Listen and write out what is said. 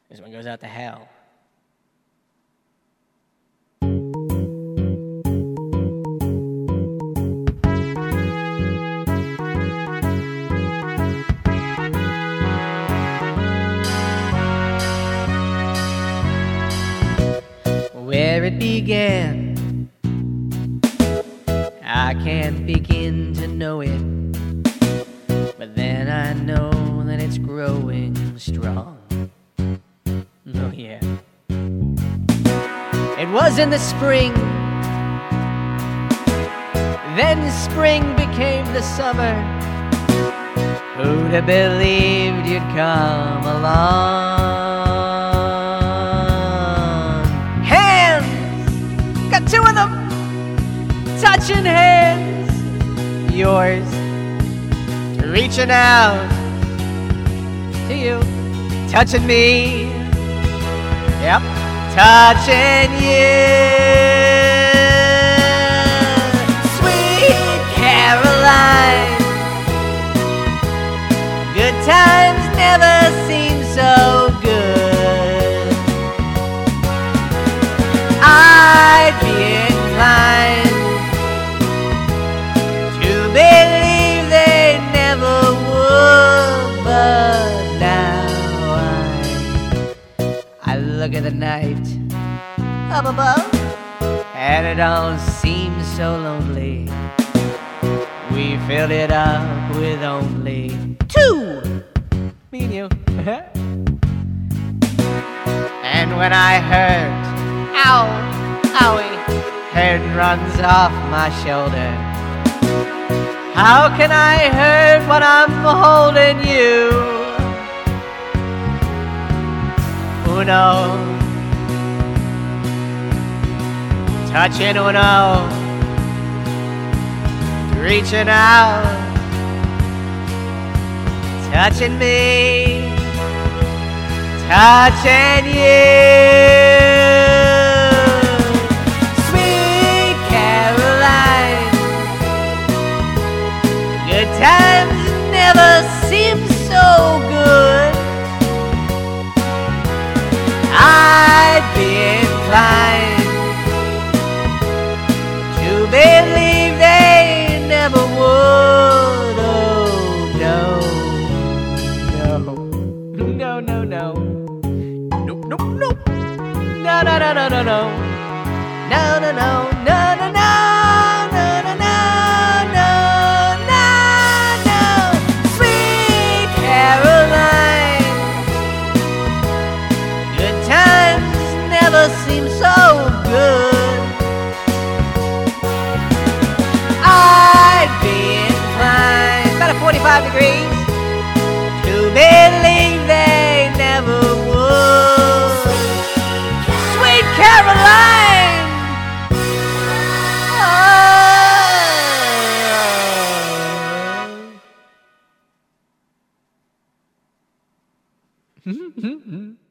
This one goes out to hell. Where it began, I can't begin to know it, but then I know that it's growing strong. Oh yeah. It was in the spring, then spring became the summer. Who'd have believed you'd come along? Got two of them, touching hands, yours, reaching out to you, touching me, yep, touching you. Sweet Caroline, good times never seem so good. I'd be inclined to believe they never would, but now I look at the night up above, and it all seems so lonely. We filled it up with only two, me and you. And when I heard, ow, owie, head runs off my shoulder. How can I hurt when I'm holding you? Uno, touching uno, reaching out, touching me, touching you. Good times never seem so good. I'd be inclined to believe they never would. Oh no, no, no, no, no, nope, nope, nope, no, no, no, no, no, no, no, no, no, no, no, no. Seems so good. I'd be inclined, about 45 degrees, to believe they never would. Sweet Caroline, oh.